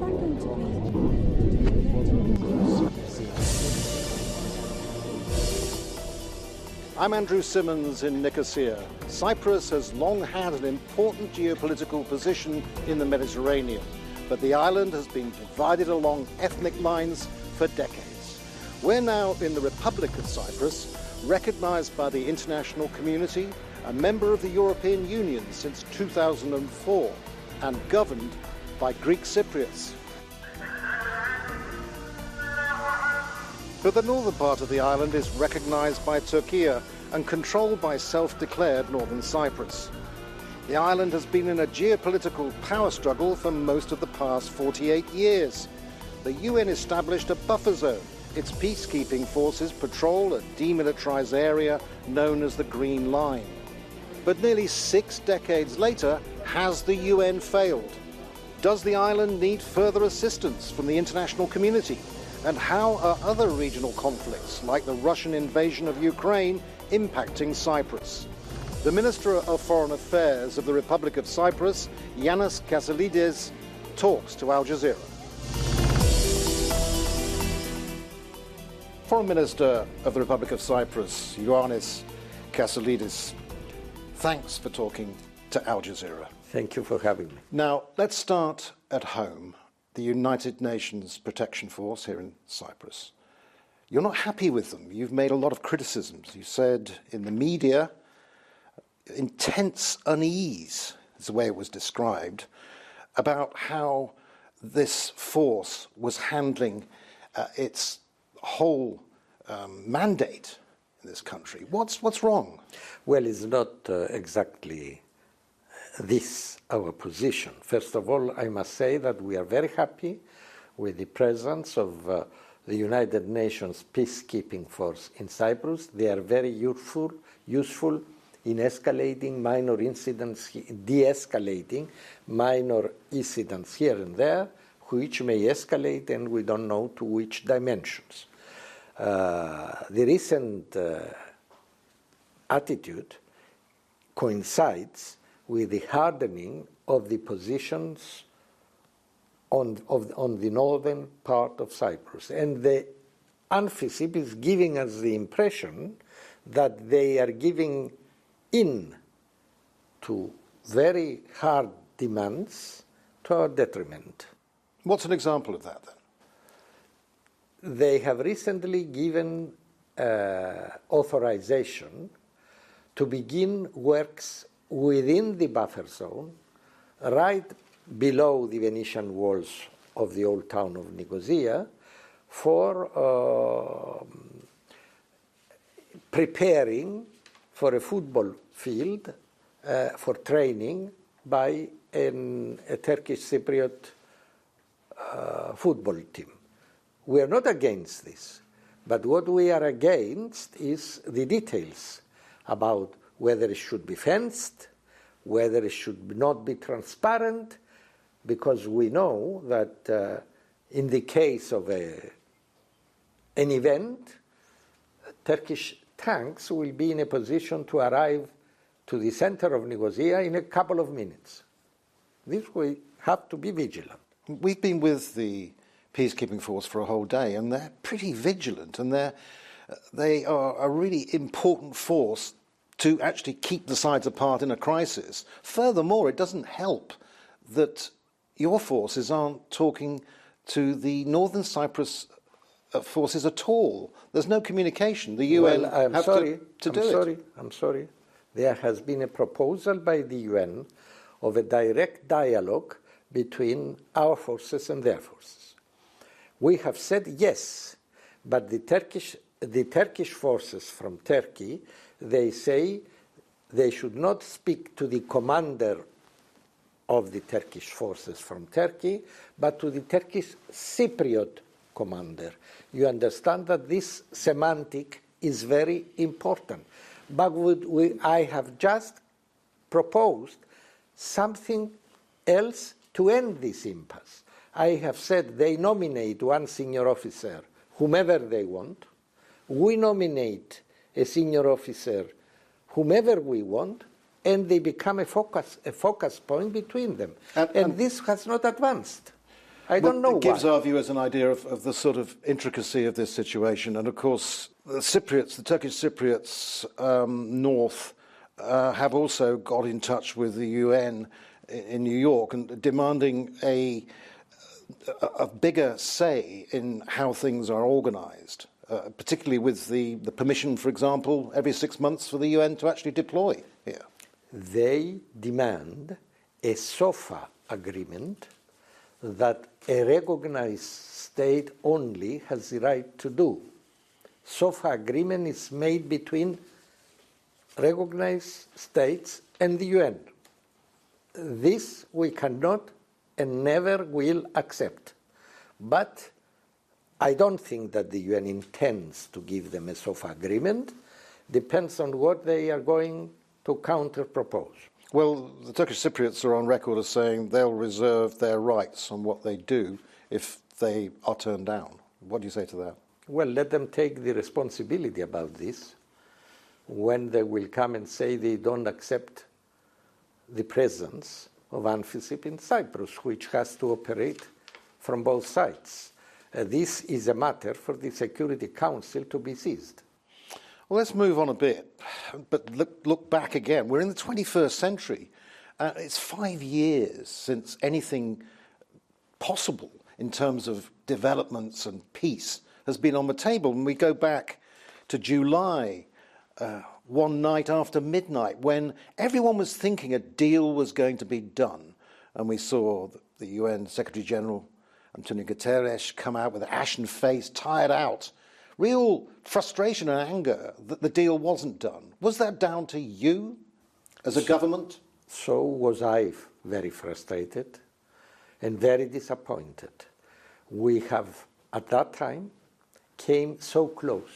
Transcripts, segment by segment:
I'm Andrew Simmons in Nicosia. Cyprus has long had an important geopolitical position in the Mediterranean, but the island has been divided along ethnic lines for decades. We're now in the Republic of Cyprus, recognized by the international community, a member of the European Union since 2004, and governed by Greek Cypriots. But the northern part of the island is recognized by Turkey and controlled by self-declared Northern Cyprus. The island has been in a geopolitical power struggle for most of the past 48 years. The UN established a buffer zone. Its peacekeeping forces patrol a demilitarized area known as the Green Line. But nearly 6 decades later, has the UN failed? Does the island need further assistance from the international community? And how are other regional conflicts, like the Russian invasion of Ukraine, impacting Cyprus? The Minister of Foreign Affairs of the Republic of Cyprus, Yanis Kasilides, talks to Al Jazeera. Foreign Minister of the Republic of Cyprus, Yanis Kasilides, thanks for talking to Al Jazeera. Thank you for having me. Now, let's start at home. The United Nations Protection Force here in Cyprus. You're not happy with them. You've made a lot of criticisms. You said in the media, intense unease is the way it was described, about how this force was handling its whole mandate in this country. What's wrong? Well, it's not exactly this our position. First of all, I must say that we are very happy with the presence of the United Nations peacekeeping force in Cyprus. They are very useful in escalating minor incidents, de-escalating minor incidents here and there, which may escalate and we don't know to which dimensions. The recent attitude coincides with the hardening of the positions on the northern part of Cyprus. And the UNFICYP is giving us the impression that they are giving in to very hard demands to our detriment. What's an example of that, then? They have recently given authorization to begin works within the buffer zone, right below the Venetian walls of the old town of Nicosia, for preparing for a football field for training by a Turkish Cypriot football team. We are not against this, but what we are against is the details about whether it should be fenced, whether it should not be transparent, because we know that in the case of an event, Turkish tanks will be in a position to arrive to the center of Nicosia in a couple of minutes. This we have to be vigilant. We've been with the peacekeeping force for a whole day, and they're pretty vigilant, and they are a really important force to actually keep the sides apart in a crisis. Furthermore, it doesn't help that your forces aren't talking to the Northern Cyprus forces at all. There's no communication. The UN have to do it. I'm sorry. There has been a proposal by the UN of a direct dialogue between our forces and their forces. We have said yes, but the Turkish forces from Turkey, they say they should not speak to the commander of the Turkish forces from Turkey, but to the Turkish Cypriot commander. You understand that this semantic is very important. But I have just proposed something else to end this impasse. I have said they nominate one senior officer, whomever they want. We nominate a senior officer, whomever we want, and they become a focus point between them. And this has not advanced. I don't know It gives why. our viewers an idea of the sort of intricacy of this situation. And of course, the Cypriots, the Turkish Cypriots north, have also got in touch with the UN in New York and demanding a bigger say in how things are organised, particularly with the permission, for example, every 6 months for the UN to actually deploy here. They demand a SOFA agreement that a recognized state only has the right to do. SOFA agreement is made between recognized states and the UN. This we cannot and never will accept. But I don't think that the UN intends to give them a SOFA agreement. Depends on what they are going to counter-propose. Well, the Turkish Cypriots are on record as saying they'll reserve their rights on what they do if they are turned down. What do you say to that? Well, let them take the responsibility about this when they will come and say they don't accept the presence of ANFICYP in Cyprus, which has to operate from both sides. This is a matter for the Security Council to be seized. Well, let's move on a bit, but look back again. We're in the 21st century. It's 5 years since anything possible in terms of developments and peace has been on the table. And we go back to July, one night after midnight, when everyone was thinking a deal was going to be done. And we saw the UN Secretary General, Antonio Guterres, come out with an ashen face, tired out. Real frustration and anger that the deal wasn't done. Was that down to you as a government? So was I very frustrated and very disappointed. We have, at that time, came so close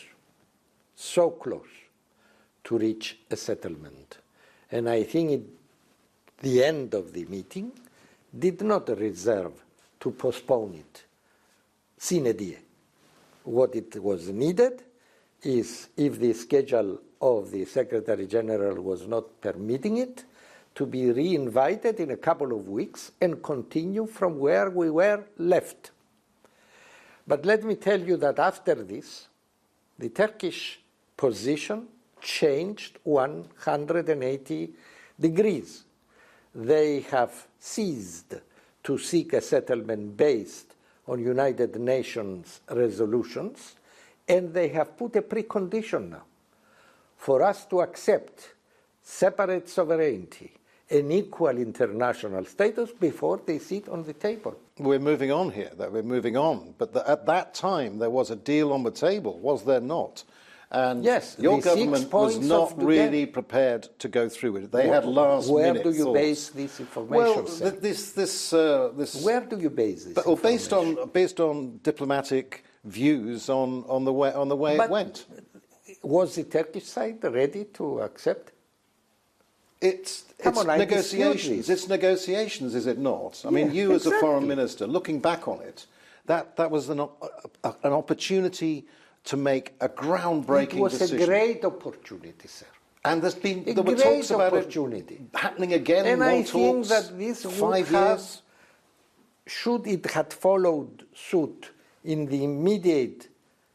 to reach a settlement. And I think at the end of the meeting did not reserve to postpone it sine die. What it was needed is, if the schedule of the Secretary General was not permitting it, to be re-invited in a couple of weeks and continue from where we were left. But let me tell you that after this, the Turkish position changed 180 degrees. They have ceased to seek a settlement based on United Nations resolutions, and they have put a precondition now for us to accept separate sovereignty and equal international status before they sit on the table. We're moving on here, though. We're moving on. But at that time, there was a deal on the table, was there not? And yes, your government was not really prepared to go through with it. They had last-minute thoughts. Where do you base this information? Well, where do you base this? Well, based on diplomatic views on the way it went. Was the Turkish side ready to accept? It's negotiations. It's negotiations, is it not? I mean, you as a foreign minister, looking back on it, that was an opportunity to make a groundbreaking decision. It was a great opportunity, sir. And there were talks about it happening again. And I think that this 5 years. Should it had followed suit in the immediate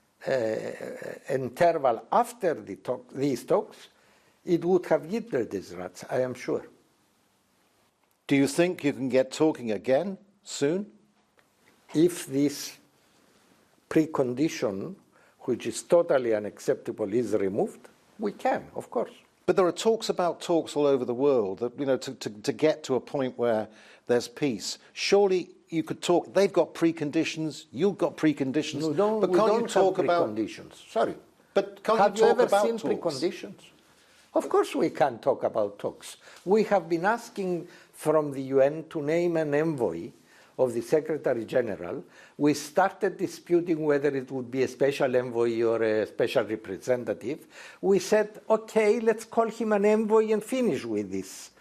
interval after these talks, it would have yielded results, I am sure. Do you think you can get talking again soon? If this precondition, which is totally unacceptable, is removed, we can, of course. But there are talks all over the world that, to get to a point where there's peace. Surely you could talk. They've got preconditions. You've got preconditions. We don't have preconditions. Sorry. But can't have you talk ever about seen talks? Preconditions? Of course we can talk about talks. We have been asking from the UN to name an envoy of the Secretary General. We started disputing whether it would be a special envoy or a special representative. We said, okay, let's call him an envoy and finish with this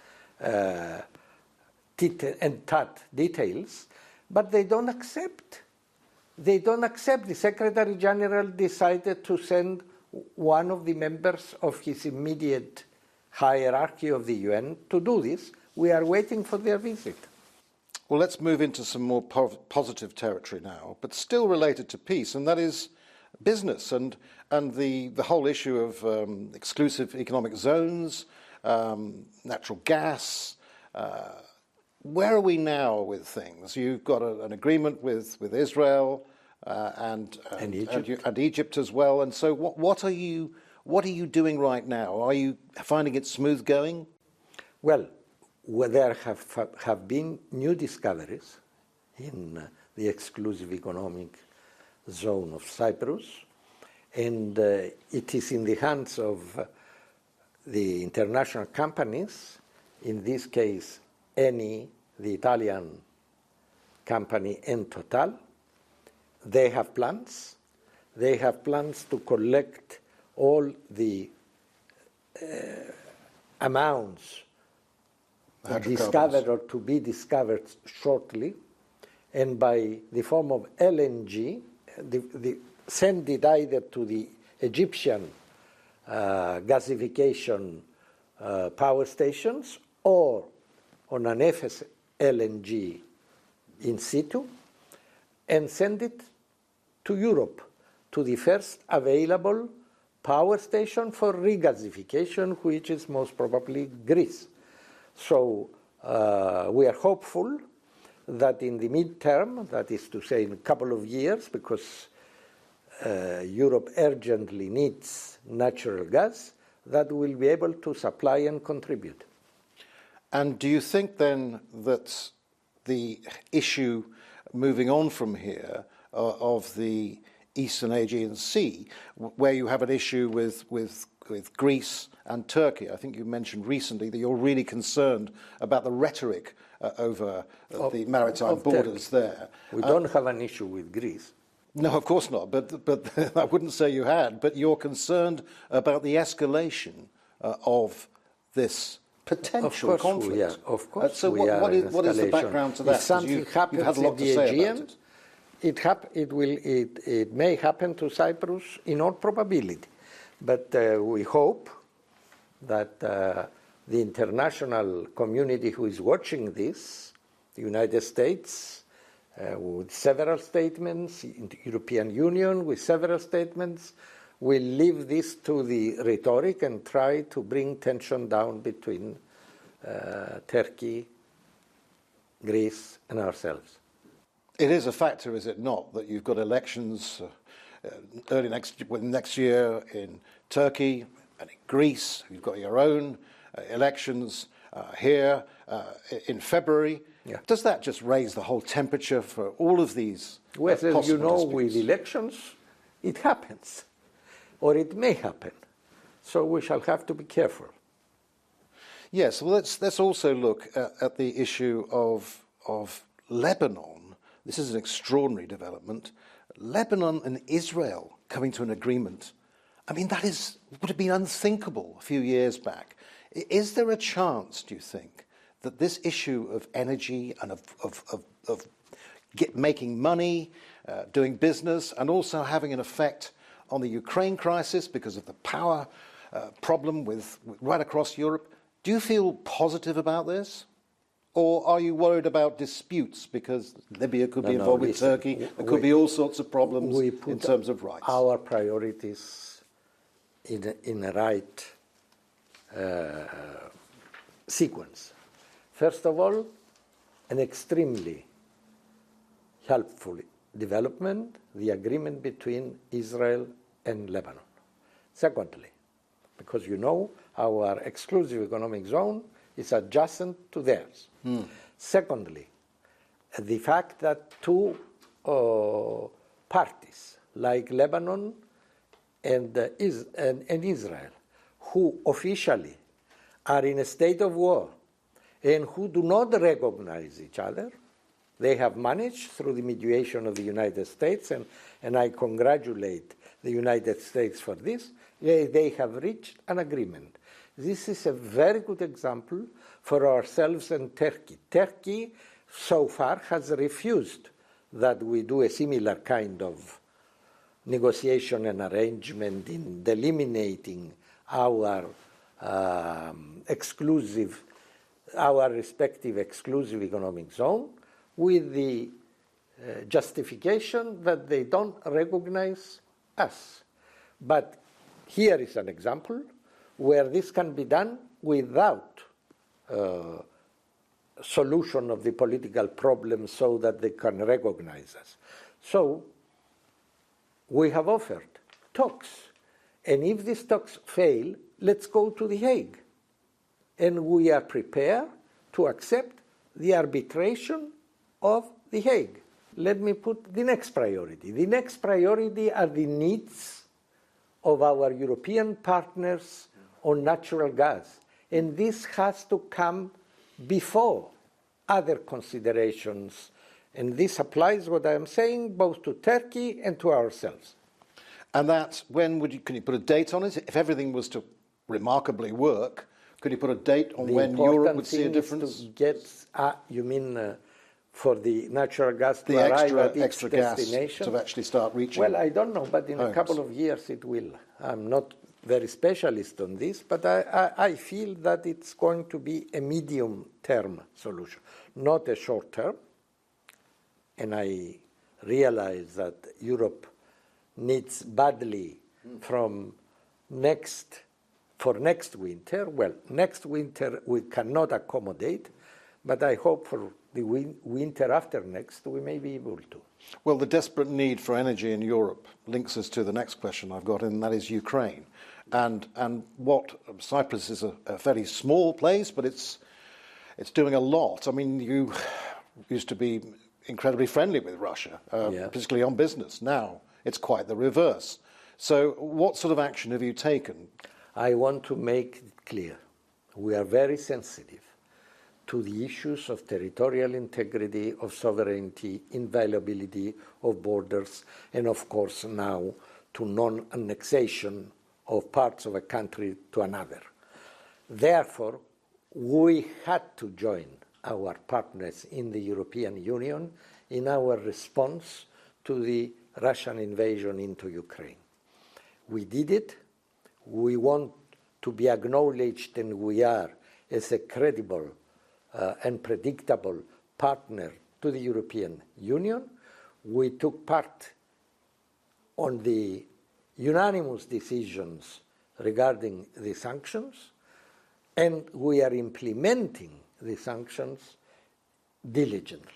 details. But they don't accept. They don't accept. The Secretary General decided to send one of the members of his immediate hierarchy of the UN to do this. We are waiting for their visit. Well, let's move into some more positive territory now, but still related to peace, and that is business and the whole issue of exclusive economic zones, natural gas. Where are we now with things? You've got an agreement with Israel and Egypt as well. And so, what are you doing right now? Are you finding it smooth going? Well, there have been new discoveries in the exclusive economic zone of Cyprus, and it is in the hands of the international companies, in this case Eni, the Italian company, and Total. They have plans. They have plans to collect all the amounts discovered or to be discovered shortly, and by the form of LNG, send it either to the Egyptian gasification power stations or on an FLNG in situ, and send it to Europe, to the first available power station for regasification, which is most probably Greece. So we are hopeful that in the midterm, that is to say in a couple of years, because Europe urgently needs natural gas, that we'll be able to supply and contribute. And do you think then that the issue moving on from here of the Eastern Aegean Sea, where you have an issue with Greece and Turkey, I think you mentioned recently that you're really concerned about the rhetoric over the maritime borders there. We don't have an issue with Greece. No, of course not, but I wouldn't say you had, but you're concerned about the escalation of this potential conflict. Of course, so what is the background to that? If something happens you've had a lot in to the say Aegean, about it. it may happen to Cyprus in all probability. But we hope that the international community who is watching this, the United States, with several statements, in the European Union with several statements, will leave this to the rhetoric and try to bring tension down between Turkey, Greece, and ourselves. It is a factor, is it not, that you've got elections early next year in Turkey and in Greece. You've got your own elections here in February. Yeah. Does that just raise the whole temperature for all of these well, as you know, disputes? with elections, it happens, or it may happen. So we shall have to be careful. Yes, well, let's also look at the issue of Lebanon. This is an extraordinary development. Lebanon and Israel coming to an agreement. I mean, would have been unthinkable a few years back. Is there a chance, do you think, that this issue of energy and of making money, doing business, and also having an effect on the Ukraine crisis because of the power problem right across Europe, do you feel positive about this? Or are you worried about disputes because Libya could be involved with Turkey? There could be all sorts of problems in terms of rights. Our priorities in the right sequence. First of all, an extremely helpful development, the agreement between Israel and Lebanon. Secondly, because you know our exclusive economic zone is adjacent to theirs. Secondly, the fact that two parties like Lebanon and Israel, who officially are in a state of war and who do not recognize each other, they have managed through the mediation of the United States, and I congratulate the United States for this, they have reached an agreement. This is a very good example for ourselves and Turkey. Turkey so far has refused that we do a similar kind of negotiation and arrangement in delimiting our respective exclusive economic zone, with the justification that they don't recognize us. But here is an example where this can be done without solution of the political problem so that they can recognize us. So we have offered talks. And if these talks fail, let's go to The Hague. And we are prepared to accept the arbitration of The Hague. Let me put the next priority. The next priority are the needs of our European partners on natural gas. And this has to come before other considerations. And this applies, what I am saying, both to Turkey and to ourselves. And that, can you put a date on it? If everything was to remarkably work, could you put a date on when Europe would see a difference? To get, you mean for the natural gas to arrive at its destination? Gas to actually start reaching? Well, I don't know, but in a couple of years it will. I'm not very specialist on this, but I feel that it's going to be a medium-term solution, not a short-term. And I realize that Europe needs badly for next winter. Well, next winter we cannot accommodate, but I hope for the winter after next we may be able to. Well, the desperate need for energy in Europe links us to the next question I've got, and that is Ukraine. And what Cyprus is a fairly small place, but it's doing a lot. I mean, you used to be incredibly friendly with Russia, particularly on business. Now it's quite the reverse. So what sort of action have you taken? I want to make it clear. We are very sensitive to the issues of territorial integrity, of sovereignty, inviolability of borders, and of course now to non-annexation of parts of a country to another. Therefore, we had to join our partners in the European Union in our response to the Russian invasion into Ukraine. We did it. We want to be acknowledged, and we are, as a credible and predictable partner to the European Union. We took part on the unanimous decisions regarding the sanctions, and we are implementing the sanctions diligently.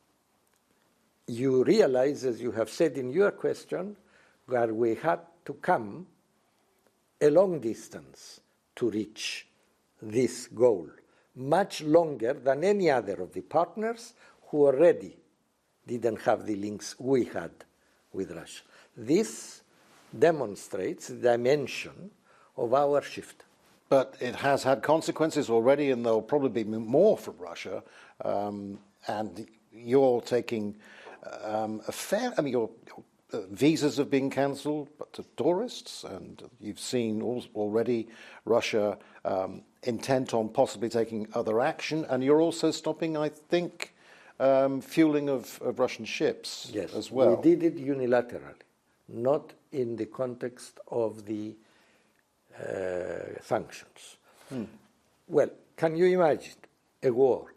You realize, as you have said in your question, that we had to come a long distance to reach this goal, much longer than any other of the partners who already didn't have the links we had with Russia. This demonstrates the dimension of our shift. But it has had consequences already, and there'll probably be more from Russia. And you're taking your visas have been cancelled to tourists, and you've seen already Russia intent on possibly taking other action, and you're also stopping, I think, fueling of Russian ships as well. We did it unilaterally, not in the context of the sanctions. Well, can you imagine a war?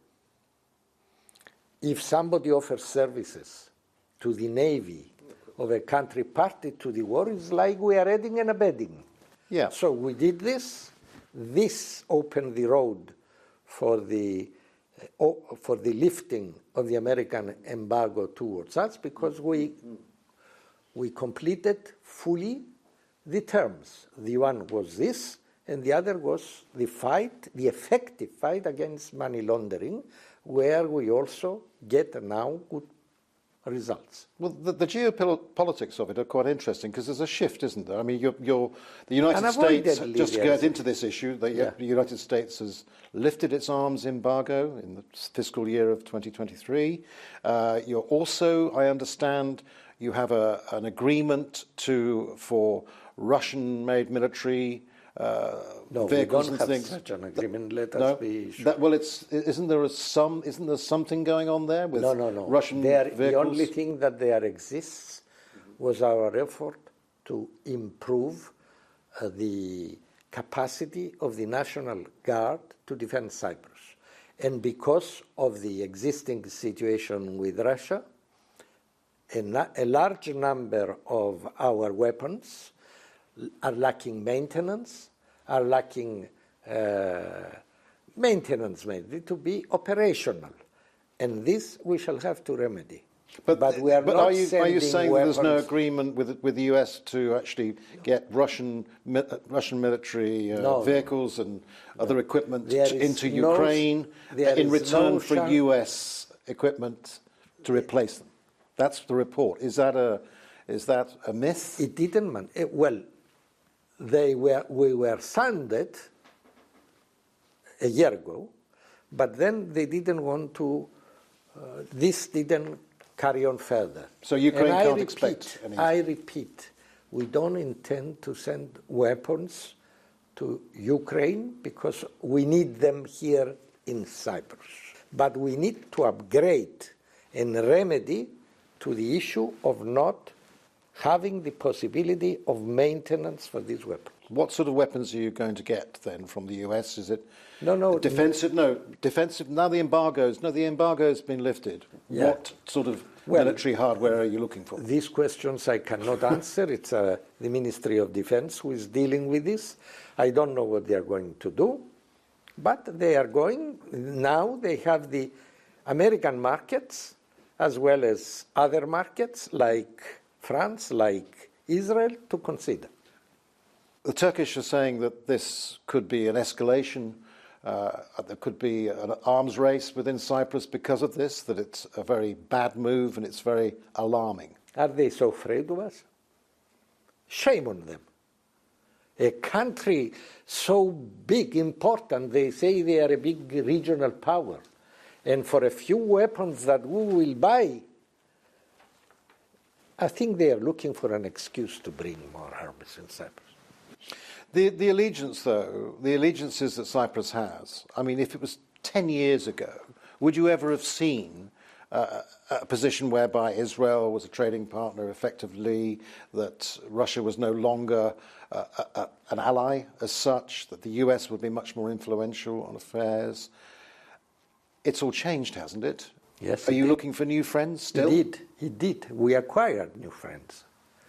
If somebody offers services to the navy of a country party to the war, it's like we are aiding and abetting. Yeah. So we did this. This opened the road for the lifting of the American embargo towards us, because we completed fully the terms. The one was this, and the other was the effective fight against money laundering, where we also get now good results. Well, the geopolitics of it are quite interesting, because there's a shift, isn't there? I mean, the United States, just to get into this issue, the United States has lifted its arms embargo in the fiscal year of 2023. You're also, I understand, you have an agreement for Russian-made military vehicles and things. We don't have such an agreement. Let us be sure. Isn't there something going on there with Russian vehicles? The only thing that there exists was our effort to improve the capacity of the National Guard to defend Cyprus. And because of the existing situation with Russia, a large number of our weapons are lacking maintenance, are lacking maintenance maybe to be operational. And this we shall have to remedy. But we are not are you saying that there's no weapons. agreement with the US to actually get Russian military vehicles and other equipment into Ukraine in return for US equipment to replace them? That's the report. Is that a myth? It didn't. Well, we were sounded a year ago, but then they didn't want to. This didn't carry on further. So Ukraine can't expect anything. I repeat, we don't intend to send weapons to Ukraine because we need them here in Cyprus. But we need to upgrade and remedy to the issue of not having the possibility of maintenance for these weapons. What sort of weapons are you going to get then from the US? Is it defensive? No, defensive. Now the embargo's been lifted. Yeah. What sort of military hardware are you looking for? These questions I cannot answer. It's the Ministry of Defense who is dealing with this. I don't know what they are going to do, but they are going. Now they have the American markets as well as other markets like France, like Israel, to consider. The Turkish are saying that this could be an escalation, there could be an arms race within Cyprus because of this, that it's a very bad move and it's very alarming. Are they so afraid of us? Shame on them. A country so big, important, they say they are a big regional power. And for a few weapons that we will buy, I think they are looking for an excuse to bring more arms in Cyprus. The allegiance, though, the allegiances that Cyprus has, I mean, if it was 10 years ago, would you ever have seen a position whereby Israel was a trading partner effectively, that Russia was no longer an ally as such, that the US would be much more influential on affairs? It's all changed, hasn't it? Yes. Are you looking for new friends still? It did. We acquired new friends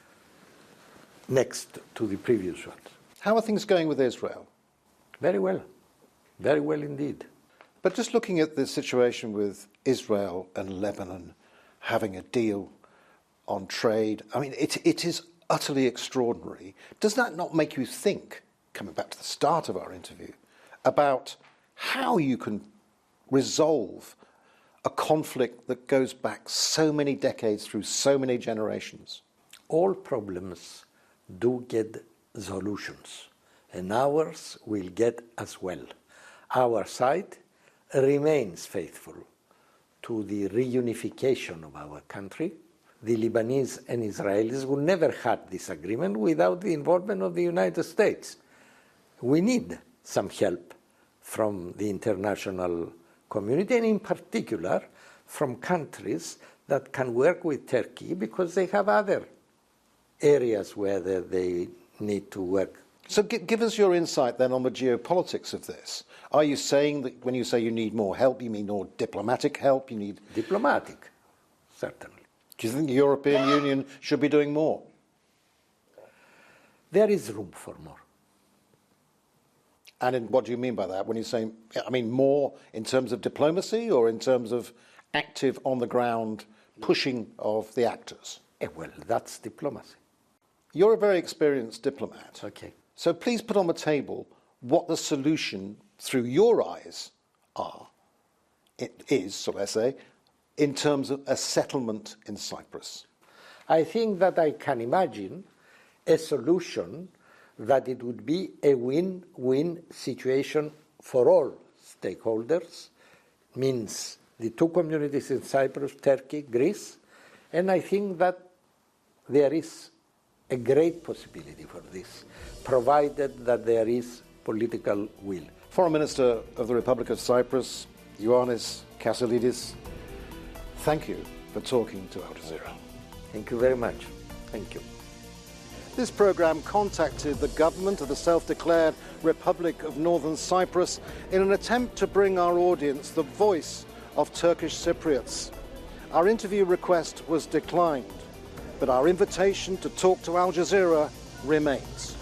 next to the previous ones. How are things going with Israel? Very well. Very well indeed. But just looking at the situation with Israel and Lebanon having a deal on trade, I mean, it is utterly extraordinary. Does that not make you think, coming back to the start of our interview, about how you can resolve a conflict that goes back so many decades through so many generations? All problems do get solutions, and ours will get as well. Our side remains faithful to the reunification of our country. The Lebanese and Israelis will never have this agreement without the involvement of the United States. We need some help from the international community, and in particular from countries that can work with Turkey because they have other areas where they need to work. So give us your insight then on the geopolitics of this. Are you saying that when you say you need more help, you mean more diplomatic help? You need Diplomatic, certainly. Do you think the European Union should be doing more? There is room for more. And what do you mean by that? When you say, I mean, more in terms of diplomacy or in terms of active on-the-ground pushing of the actors? Well, that's diplomacy. You're a very experienced diplomat. Okay. So please put on the table what the solution through your eyes is, so let's say, in terms of a settlement in Cyprus. I think that I can imagine a solution that it would be a win-win situation for all stakeholders, means the two communities in Cyprus, Turkey, Greece, and I think that there is a great possibility for this, provided that there is political will. Foreign Minister of the Republic of Cyprus, Ioannis Kasselidis, thank you for talking to Al Jazeera. Thank you very much. Thank you. This programme contacted the government of the self-declared Republic of Northern Cyprus in an attempt to bring our audience the voice of Turkish Cypriots. Our interview request was declined, but our invitation to talk to Al Jazeera remains.